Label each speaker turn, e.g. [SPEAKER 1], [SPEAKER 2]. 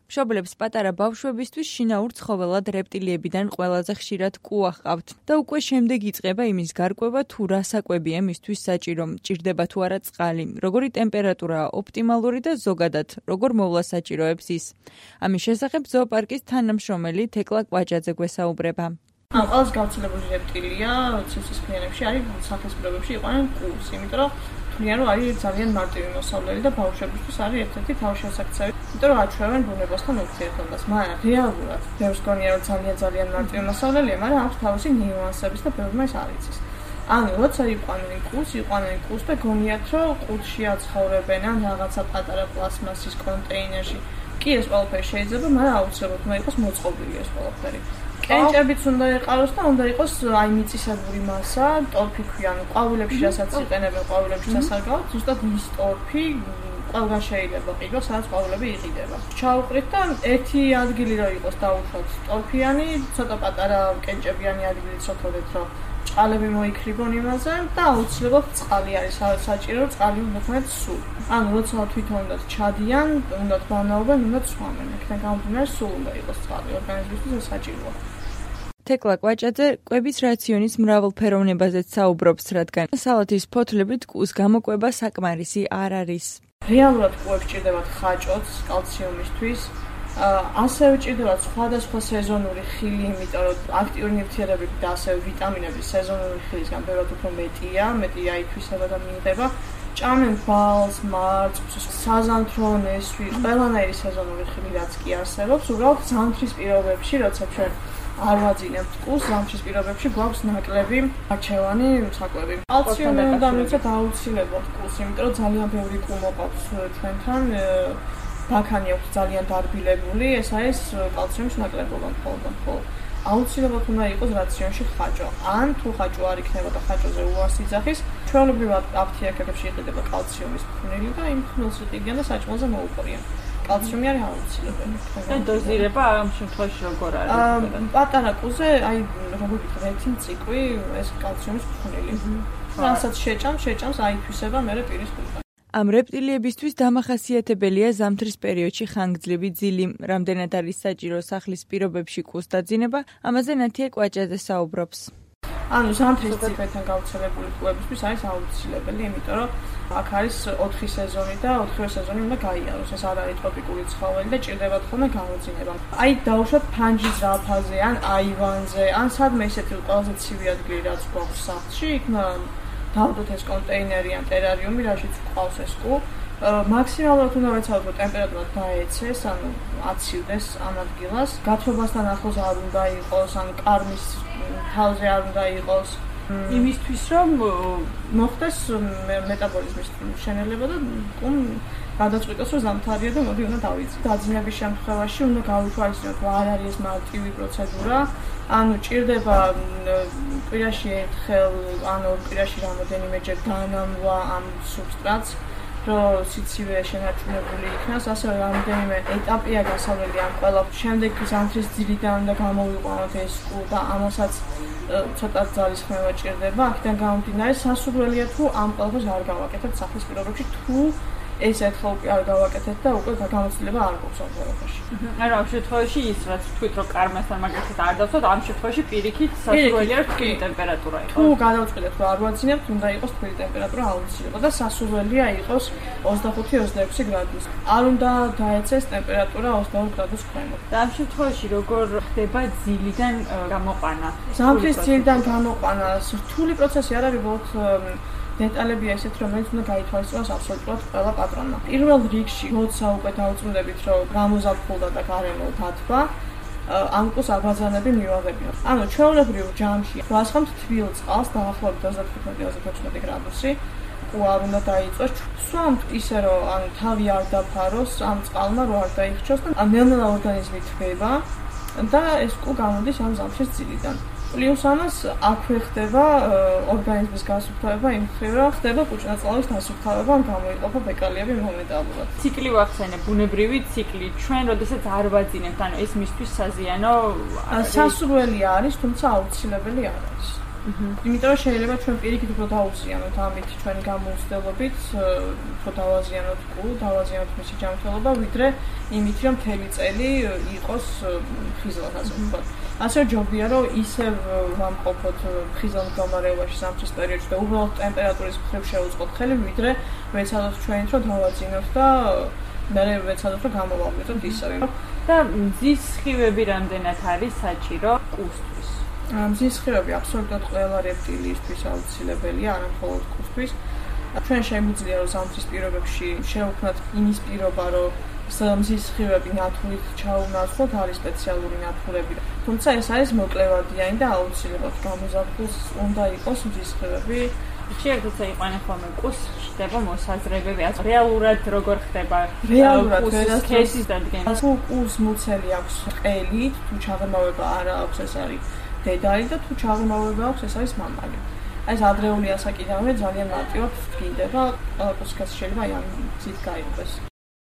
[SPEAKER 1] მშობლებს პატარა ბავშვებისთვის შინაურ ცხოველად რეპტილიებიდან ყველაზე ხშირად კუა ჰყავთ და უკვე შემდეგ იწყება იმის გარკვევა თუ რა საკვებია მისთვის საჭირო, მჭირდება თუ არა წყალი, როგორი ტემპერატურაა ოპტიმალური და ზოგადად როგორ მოვლა საჭიროებს ის. ამის შესახებ ზოოპარკის თანამშრომელი თეკლა კვაჭაძე გვესაუბრება.
[SPEAKER 2] ყველაზე გავრცელებული რეპტილია ცივსის ფენებში არის სახლის პირობებში იყვნენ კუს, იმიტომ რომ თვლიან რომ არის ძალიან მარტივი მოსავლელი და ბავშვებისთვის არის ერთ-ერთი თავშესაქცევი, იმიტომ რომ აჩვევენ ბუნებასთან ურთიერთობას. მაგრამ რეალურად ბევრს გონია რომ ძალიან მარტივი მოსავლელია, მაგრამ აქვს თავისი ნიუანსებიც და ბევრმა ეს არ იცის. ანუ როცა იყვნენ კუს და გონიათ რომ ყუთში აცხოვრებენ ან რაღაცა პატარა პლასმასის კონტეინერში. კი ეს ყველაფერი შეიძლება, მაგრამ აუცილებლად უნდა იყოს მოწყობილი ეს ყველაფერი. კენჭებიც უნდა იყაროს და უნდა იყოს აი მიწისებური მასა, ტორფი ქვია, ანუ ყვავილებში რასაც იყენებენ ყვავილებში სასარგებლოდ, ზუსტად ის ტორფი ყველგან შეიძლება ყიდოს, სადაც ყვავილები იყიდება. ჩაუყრით და ერთი ადგილი რო იყოს დაუშვათ ტორფიანი, ცოტა პატარა კენჭებიანი ადგილიც ვთქვათ, რომ წყალები მოიქრიბონ იმაზე და აუცილებლად წყალი არის საჭირო, წყალი უნდა ხმეთ სულ. ანუ როცა თვითონაც ჩადიან, უნდა ბანაობენ, უნდა სვამენ. აქედან გამომდინარე სულ უნდა იყოს წყალი ორგანიზმისთვის ეს საჭიროა.
[SPEAKER 1] თეკლა კვაჭაძე კვების რაციონის მრავალფეროვნებაზეც საუბრობს, რადგან სალათის ფოთლებით კუს გამოკვება საკმარისი არ არის.
[SPEAKER 2] რეალურად კუებს ჭირდებათ ხაჭოც კალციუმისთვის. ასევე ჭირდებათ სხვადასხვა სეზონური ხილი, იმიტომ რომ აქტიური ნივთიერებები და ასევე ვიტამინები სეზონური ხილისგან ბევრად უფრო მეტია ითვისება და მიიღება. ჭამენ ბალს, მარწყვს, საზამთრო ნესვი, ყველანაირი სეზონური ხილი რაც კი არსებობს, უბრალოდ ზამთრის პირობებში, როცა ჩვენ არ ვაძინებთ კუს, ზამთრის პირობებში გვაქვს ნაკლები არჩევანი საკვები. კალციუმი უნდა მივცეთ აუცილებლად კუს, იმიტომ რომ ძალიან ბევრი კუ მოყავს ჩვენთან. ბაქანი აქვს ძალიან დარბილებული, ეს არის კალციუმის ნაკლებობა მხოლოდ. აუცილებლად უნდა იყოს რაციონში ხაჭო. ან თუ ხაჭო არ იქნება და ხაჭოზე უარს იძახის, ჩვეულებრივად აფთიაქებში იყიდება კალციუმის ფხვნილი და იმ ფხვნილს იყიდიან და საჭმელზე მოუყრიან. კალციუმი არის აუცილებელი.
[SPEAKER 3] და დოზირება ამ შემთხვევაში როგორ არის?
[SPEAKER 2] პატარა კუზე, აი როგორ ვიტყვი, ერთი ციყვი ეს კალციუმის ფხვნილი. რასაც შეჭამს, აითვისება მერე პირის ყურიდან.
[SPEAKER 1] ამ რეპტილიებისთვის დამახასიათებელია ზამთრის პერიოდში ხანგრძლივი ძილი, რამდენად არის საჭირო სახლის პირობებში კუს დაძინება, ამაზე ნათია კვაჭაძე საუბრობს.
[SPEAKER 2] ანუ ზამთრის ციკლთან გავრცელებული კუებისთვის არის აუცილებელი, იმიტომ რომ აქ არის 4 სეზონი და 4 სეზონი უნდა გაიაროს. ეს არ არის ტროპიკული ცხოველი და ჭირდებათ ხოლმე გამოძინება. აი დაუშვათ ფანჯის რაფაზე, ან აივანზე, ან სადმე ისეთი ყველაზე ცივი ადგილი რაც გვაქვს სახლში, იქ დავდოთ ეს კონტეინერი ან ტერარიუმი, რაშიც ყავს ეს კუ. მაქსიმალურად უნდა ვეცადოთ, რომ ტემპერატურა დაეცეს, ანუ აცივდეს ამ ადგილას. გათბობასთან ახლოს არ უნდა იყოს, ან კარმის თავზე არ უნდა იყოს.
[SPEAKER 3] იმისთვის რომ
[SPEAKER 2] მოხდეს მეტაბოლიზმის შენელება და კუმ გადაწყვიტოს, რომ ზამთარია და მოდი უნდა დავიწყოთ. დაძინების შემთხვევაში უნდა გავითვალისწინოთ, რომ არ არის ეს მარტივი პროცედურა. ანუ ჭირდება კვირაში ერთხელ, ან ორ კვირაში რამოდენიმეჯერ განამვა ამ სუბსტრატს, რომ სიცივე შენარჩუნებული იქნას, ასევე რამოდენიმე ეტაპია გასავლელი ამ ყველა. შემდეგ ზამთრის ძილიდან უნდა გამოვიყვანოთ ეს კუ და ამასაც ცოტა ძალისხმევა ჭირდება. აქედან გამომდინარე, სასურველია თუ ამ ყველაფერს არ გავაკეთებთ სახლის პირობებში, თუ ეს ერთხელ უკვე არ გავაკეთეთ და უკვე გამოცდილება არ გვაქვს ამ ყველაფერში.
[SPEAKER 3] ანუ ამ შემთხვევაში ის რაც თქვით რომ კარმასთან მაგალითად არ დავწოთ, ამ შემთხვევაში პირიქით სასურველია თბილი ტემპერატურა იყოს.
[SPEAKER 2] თუ გადავწყვეტეთ რომ არ ვაძინებთ, უნდა იყოს თბილი ტემპერატურა აუცილებლად და სასურველია იყოს 25-26 გრადუსი. არ უნდა დაეცეს ტემპერატურა 22 გრადუს ქვემოთ.
[SPEAKER 3] და ამ შემთხვევაში როგორ ხდება ძილიდან გამოყვანა?
[SPEAKER 2] ზამთრის ძილიდან გამოყვანა რთული პროცესი არ არის, ბოლოს დეტალებია ესეთ, რომელიც უნდა გაითვალისწინოს აბსოლუტურად ყველა პატრონმა. პირველ რიგში, როცა უკვე დაუწუნდებით, რომ გამოზაფხულდა და გარემო დათბა, ამ კუს აბაზანები მივაღებიოთ. ანუ ჩვეულებრივ ჯამში ვასხამთ თბილ წყალს დაახლოებით 25-26 გრადუსი. კუ არ უნდა დაიწვას. სვამთ ისე, რომ ანუ თავი არ დაფაროს, ამ წყალმა რო არ დაიხჩოს და ნელ-ნელა ორგანიზმი თბება და ეს კუ გამოდის ამ ზამთრის ძილიდან. პლუს ამას აქვე ხდება ორგანიზმის გასუფთავება იმ მხრივ, რომ ხდება კუჭნაწლავის დასუფთავება, ან გამოიყოფა ფეკალიები მომენტალურად.
[SPEAKER 3] ციკლი ვახსენებ, ბუნებრივი ციკლი. ჩვენ როდესაც არ ვაძინებთ, ანუ ეს მისთვის საზიანო
[SPEAKER 2] სასურველი არის, თუმცა აუცილებელი არ არის. იმიტომ რომ შეიძლება ჩვენ პირიქით უფრო დაუზიანოთ ამით ჩვენი გამოუცდელობით, უფრო დავაზიანოთ კუ, დავაზიანოთ მისი ჯანმრთელობა, ვიდრე იმით რომ მთელი წელი იყოს ხიზლად, ასე ვთქვათ. ასე ჯობია რომ ისევ ვამყოფოთ ხიზლად მდგომარეობაში ზამთრის პერიოდში და უბრალოდ ტემპერატურის მხრივ შევუწყოთ ხელი, ვიდრე ვეცადოთ ჩვენით რომ დავაძინოთ და მე ვეცადოთ რომ გამოვაღვიძოთ ისევ.
[SPEAKER 3] და მზის სხივები რამდენად არის საჭირო კუსთვის?
[SPEAKER 2] მზის სხივები აბსოლუტურად ყველა რეპტილიისთვის აუცილებელია, არა მხოლოდ კუსთვის. ჩვენ შემიძლია რომ ზამთრის პირობებში შევქმნათ იმის პირობა, რომ მზის სხივები ნათლით ჩაუნაცვლოთ, არის სპეციალური ნათლები. თუმცა ეს არის მოკლევადიანი და აუცილებლად გამოზარდულს უნდა იყოს მზის სხივები.
[SPEAKER 3] შეიძლება იყვნენ ხოლმე კუს ხდება მოსაზრებები. რეალურად როგორ ხდება
[SPEAKER 2] კუსის
[SPEAKER 3] ქესის დადგენა?
[SPEAKER 2] თუ კუს მუცელი აქვს ყელით, თუ ჩაღრმავება არ აქვს, ეს არის დედალი და თუ ჩაღრმავება აქვს, ეს არის მამალი. ეს ადრეული ასაკიდანვე ძალიან მარტივად დგინდება, ყველა კუსის ქესი შეიძლება ამ გზით გაიღოს.